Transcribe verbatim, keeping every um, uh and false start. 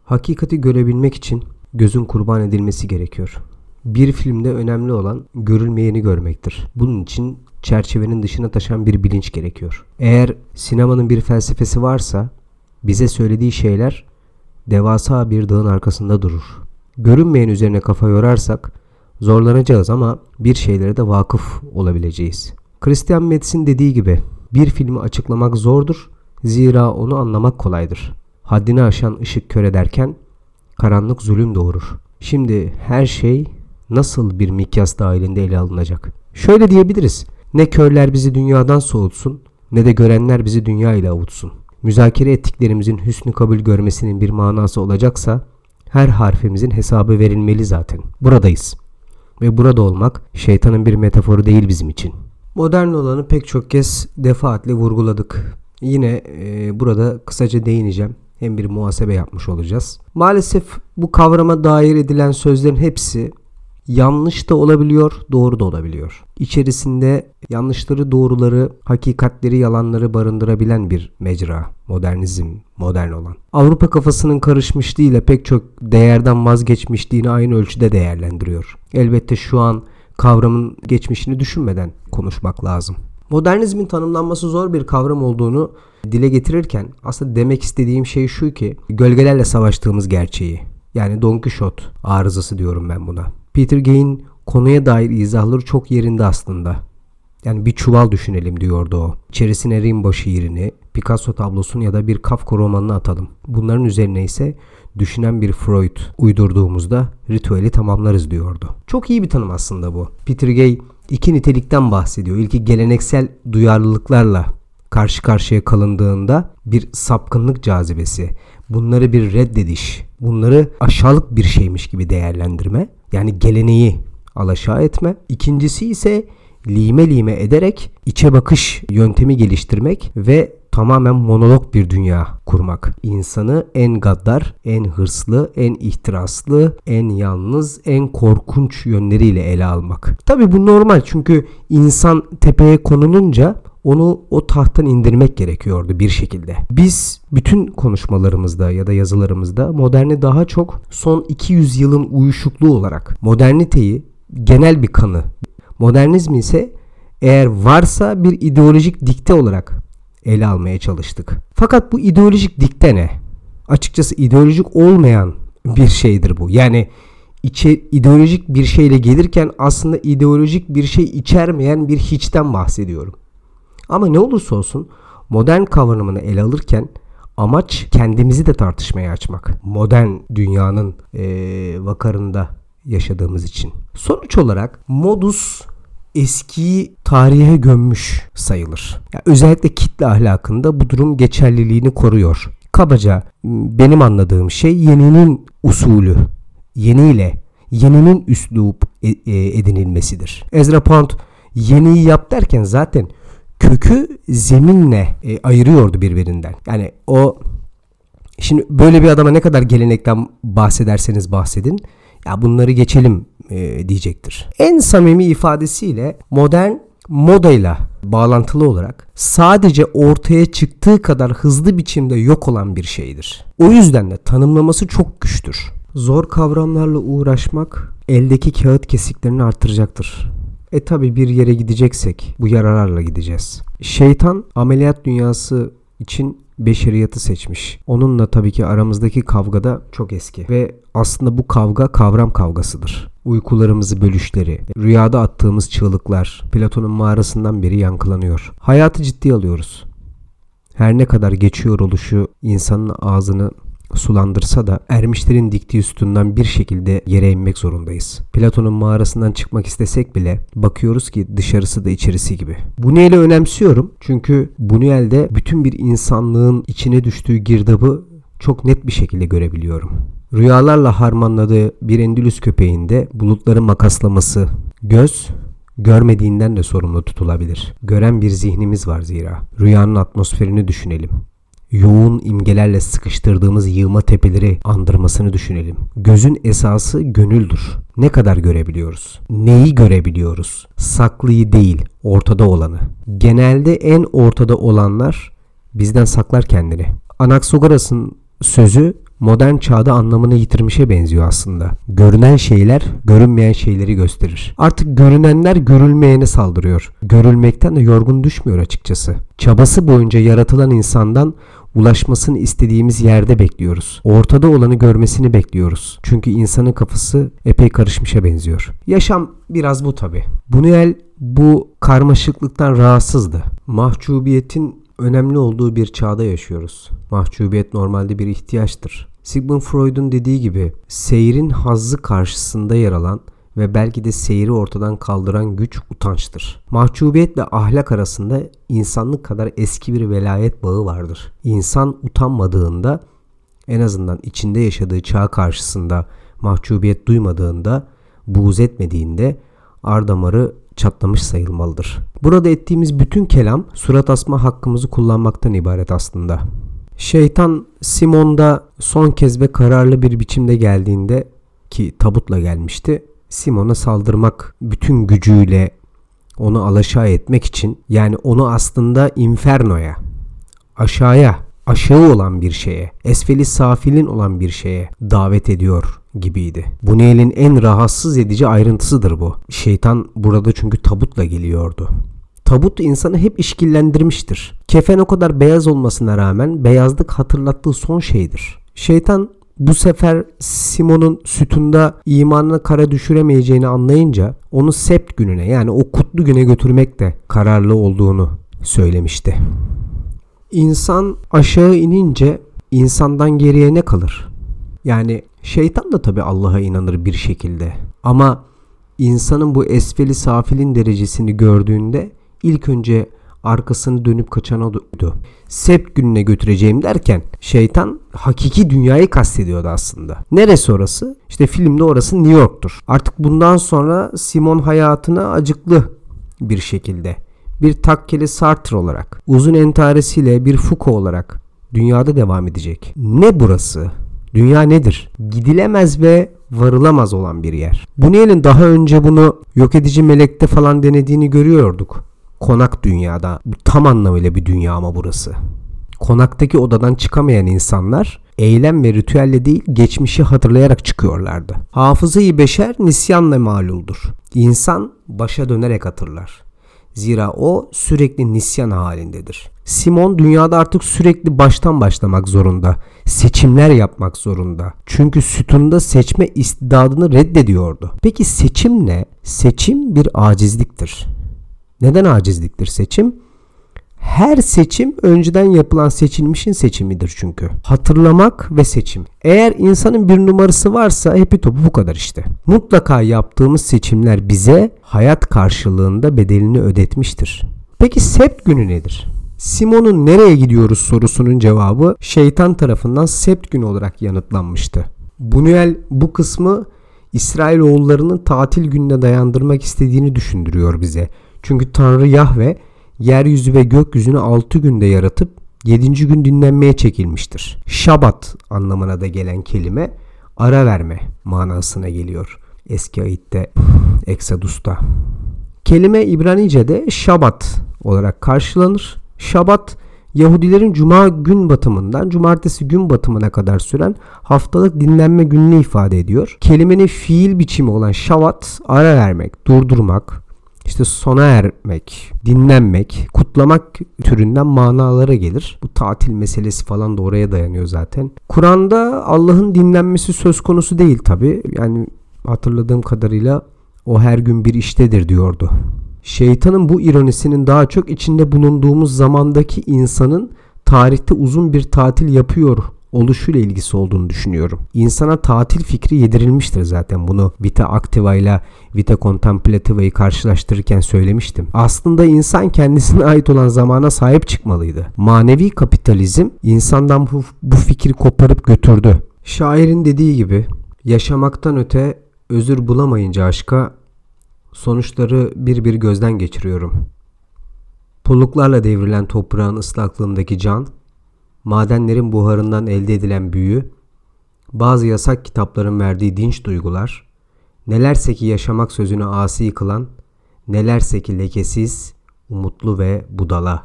Hakikati görebilmek için gözün kurban edilmesi gerekiyor. Bir filmde önemli olan görülmeyeni görmektir. Bunun için çerçevenin dışına taşan bir bilinç gerekiyor. Eğer sinemanın bir felsefesi varsa bize söylediği şeyler devasa bir dağın arkasında durur. Görünmeyen üzerine kafa yorarsak zorlanacağız ama bir şeylere de vakıf olabileceğiz. Christian Metz'in dediği gibi bir filmi açıklamak zordur, zira onu anlamak kolaydır. Haddini aşan ışık kör ederken karanlık zulüm doğurur. Şimdi her şey nasıl bir mikyas dahilinde ele alınacak? Şöyle diyebiliriz: ne körler bizi dünyadan soğutsun, ne de görenler bizi dünya ile avutsun. Müzakere ettiklerimizin hüsnü kabul görmesinin bir manası olacaksa her harfimizin hesabı verilmeli zaten. Buradayız. Ve burada olmak şeytanın bir metaforu değil bizim için. Modern olanı pek çok kez defaatle vurguladık. Yine e, burada kısaca değineceğim. Hem bir muhasebe yapmış olacağız. Maalesef bu kavrama dair edilen sözlerin hepsi yanlış da olabiliyor, doğru da olabiliyor. İçerisinde yanlışları, doğruları, hakikatleri, yalanları barındırabilen bir mecra. Modernizm, modern olan. Avrupa kafasının karışmışlığıyla pek çok değerden vazgeçmişliğini aynı ölçüde değerlendiriyor. Elbette şu an kavramın geçmişini düşünmeden konuşmak lazım. Modernizmin tanımlanması zor bir kavram olduğunu dile getirirken aslında demek istediğim şey şu ki gölgelerle savaştığımız gerçeği. Yani Don Quixote arızası diyorum ben buna. Peter Gay'in konuya dair izahları çok yerinde aslında. Yani bir çuval düşünelim diyordu o. İçerisine Rimbaud şiirini, Picasso tablosunu ya da bir Kafka romanını atalım. Bunların üzerine ise düşünen bir Freud uydurduğumuzda ritüeli tamamlarız diyordu. Çok iyi bir tanım aslında bu. Peter Gay iki nitelikten bahsediyor. İlki geleneksel duyarlılıklarla karşı karşıya kalındığında bir sapkınlık cazibesi, bunları bir reddediş, bunları aşağılık bir şeymiş gibi değerlendirme, yani geleneği alaşağı etme. İkincisi ise lime lime ederek içe bakış yöntemi geliştirmek ve tamamen monolog bir dünya kurmak. İnsanı en gaddar, en hırslı, en ihtiraslı, en yalnız, en korkunç yönleriyle ele almak. Tabii bu normal, çünkü insan tepeye konulunca onu o tahttan indirmek gerekiyordu bir şekilde. Biz bütün konuşmalarımızda ya da yazılarımızda moderni daha çok son iki yüz yılın uyuşukluğu olarak, moderniteyi genel bir kanı, modernizmi ise eğer varsa bir ideolojik dikte olarak ele almaya çalıştık. Fakat bu ideolojik dikte ne? Açıkçası ideolojik olmayan bir şeydir bu. Yani içe, ideolojik bir şeyle gelirken aslında ideolojik bir şey içermeyen bir hiçten bahsediyorum. Ama ne olursa olsun modern kavramını ele alırken amaç kendimizi de tartışmaya açmak. Modern dünyanın ee, vakarında yaşadığımız için. Sonuç olarak modus eskiyi tarihe gömmüş sayılır. Yani özellikle kitle ahlakında bu durum geçerliliğini koruyor. Kabaca benim anladığım şey yeninin usulü, yeniyle yeninin üslup edinilmesidir. Ezra Pound yeniyi yap derken zaten kökü zeminle e, ayırıyordu birbirinden. Yani o, şimdi böyle bir adama ne kadar gelenekten bahsederseniz bahsedin, ya bunları geçelim e, diyecektir. En samimi ifadesiyle modern modayla bağlantılı olarak sadece ortaya çıktığı kadar hızlı biçimde yok olan bir şeydir. O yüzden de tanımlaması çok güçtür. Zor kavramlarla uğraşmak eldeki kağıt kesiklerini artıracaktır. E tabi bir yere gideceksek bu yararlarla gideceğiz. Şeytan ameliyat dünyası için beşeriyatı seçmiş. Onunla tabii ki aramızdaki kavga da çok eski. Ve aslında bu kavga kavram kavgasıdır. Uykularımızı bölüşleri, rüyada attığımız çığlıklar Platon'un mağarasından beri yankılanıyor. Hayatı ciddiye alıyoruz. Her ne kadar geçiyor oluşu insanın ağzını sulandırsa da ermişlerin diktiği sütundan bir şekilde yere inmek zorundayız. Platon'un mağarasından çıkmak istesek bile bakıyoruz ki dışarısı da içerisi gibi. Buñuel'i önemsiyorum çünkü Buñuel'de bütün bir insanlığın içine düştüğü girdabı çok net bir şekilde görebiliyorum. Rüyalarla harmanladığı bir Endülüs köpeğinde bulutların makaslaması, göz görmediğinden de sorumlu tutulabilir. Gören bir zihnimiz var zira. Rüyanın atmosferini düşünelim. Yoğun imgelerle sıkıştırdığımız yığma tepeleri andırmasını düşünelim. Gözün esası gönüldür. Ne kadar görebiliyoruz? Neyi görebiliyoruz? Saklıyı değil, ortada olanı. Genelde en ortada olanlar bizden saklar kendini. Anaxagoras'ın sözü modern çağda anlamını yitirmişe benziyor aslında. Görünen şeyler görünmeyen şeyleri gösterir. Artık görünenler görülmeyene saldırıyor. Görülmekten de yorgun düşmüyor açıkçası. Çabası boyunca yaratılan insandan ulaşmasını istediğimiz yerde bekliyoruz. Ortada olanı görmesini bekliyoruz. Çünkü insanın kafası epey karışmışa benziyor. Yaşam biraz bu tabii. Buñuel bu karmaşıklıktan rahatsızdı. Mahcubiyetin önemli olduğu bir çağda yaşıyoruz. Mahcubiyet normalde bir ihtiyaçtır. Sigmund Freud'un dediği gibi seyrin hazzı karşısında yer alan ve belki de seyri ortadan kaldıran güç utançtır. Mahcubiyetle ahlak arasında insanlık kadar eski bir velayet bağı vardır. İnsan utanmadığında, en azından içinde yaşadığı çağ karşısında mahcubiyet duymadığında, buğz etmediğinde ar damarı çatlamış sayılmalıdır. Burada ettiğimiz bütün kelam surat asma hakkımızı kullanmaktan ibaret aslında. Şeytan Simon'da son kez ve kararlı bir biçimde geldiğinde, ki tabutla gelmişti, Simon'a saldırmak bütün gücüyle onu alaşağı etmek için, yani onu aslında infernoya, aşağıya, aşağı olan bir şeye, esfeli safilin olan bir şeye davet ediyor gibiydi. Buñuel'in en rahatsız edici ayrıntısıdır bu. Şeytan burada çünkü tabutla geliyordu. Tabut insanı hep işkillendirmiştir. Kefen o kadar beyaz olmasına rağmen beyazlık hatırlattığı son şeydir. Şeytan bu sefer Simon'un sütunda imanını kara düşüremeyeceğini anlayınca onu sept gününe, yani o kutlu güne götürmek de kararlı olduğunu söylemişti. İnsan aşağı inince insandan geriye ne kalır? Yani şeytan da tabii Allah'a inanır bir şekilde. Ama insanın bu esfeli safilin derecesini gördüğünde ilk önce arkasını dönüp kaçan oydu. Sept gününe götüreceğim derken şeytan hakiki dünyayı kastediyordu aslında. Neresi orası? İşte filmde orası New York'tur. Artık bundan sonra Simon hayatına acıklı bir şekilde, bir takkeli Sartre olarak, uzun entaresiyle bir Foucault olarak dünyada devam edecek. Ne burası? Dünya nedir? Gidilemez ve varılamaz olan bir yer. Buñuel'in daha önce bunu Yok Edici Melek'te falan denediğini görüyorduk. Konak dünyada. Bu tam anlamıyla bir dünya ama burası. Konaktaki odadan çıkamayan insanlar eylem ve ritüelle değil, geçmişi hatırlayarak çıkıyorlardı. Hafızayı beşer nisyanla maluldur. İnsan başa dönerek hatırlar. Zira o sürekli nisyan halindedir. Simon dünyada artık sürekli baştan başlamak zorunda. Seçimler yapmak zorunda. Çünkü sütunda seçme istidadını reddediyordu. Peki seçim ne? Seçim bir acizliktir. Neden acizliktir seçim? Her seçim önceden yapılan seçilmişin seçimidir çünkü. Hatırlamak ve seçim. Eğer insanın bir numarası varsa hepi topu bu kadar işte. Mutlaka yaptığımız seçimler bize hayat karşılığında bedelini ödetmiştir. Peki sept günü nedir? Simon'un nereye gidiyoruz sorusunun cevabı şeytan tarafından sept günü olarak yanıtlanmıştı. Buñuel bu kısmı İsrailoğullarının tatil gününe dayandırmak istediğini düşündürüyor bize. Çünkü Tanrı Yahve yeryüzü ve gökyüzünü altı günde yaratıp yedinci gün dinlenmeye çekilmiştir. Şabat anlamına da gelen kelime ara verme manasına geliyor. Eski ayette, Exodus'ta. Kelime İbranice'de Şabat olarak karşılanır. Şabat, Yahudilerin cuma gün batımından cumartesi gün batımına kadar süren haftalık dinlenme gününü ifade ediyor. Kelimenin fiil biçimi olan şavat, ara vermek, durdurmak, İşte sona ermek, dinlenmek, kutlamak türünden manalara gelir. Bu tatil meselesi falan da oraya dayanıyor zaten. Kur'an'da Allah'ın dinlenmesi söz konusu değil tabii. Yani hatırladığım kadarıyla o her gün bir iştedir diyordu. Şeytanın bu ironisinin daha çok içinde bulunduğumuz zamandaki insanın tarihte uzun bir tatil yapıyor oluşuyla ilgisi olduğunu düşünüyorum. İnsana tatil fikri yedirilmiştir zaten. Bunu Vita Activa ile Vita Contemplativa'yı karşılaştırırken söylemiştim. Aslında insan kendisine ait olan zamana sahip çıkmalıydı. Manevi kapitalizm insandan bu, bu fikri koparıp götürdü. Şairin dediği gibi yaşamaktan öte özür bulamayınca aşka sonuçları bir bir gözden geçiriyorum. Pulluklarla devrilen toprağın ıslaklığındaki can, madenlerin buharından elde edilen büyü, bazı yasak kitapların verdiği dinç duygular, nelerse ki yaşamak sözünü asi kılan, nelerse ki lekesiz, umutlu ve budala.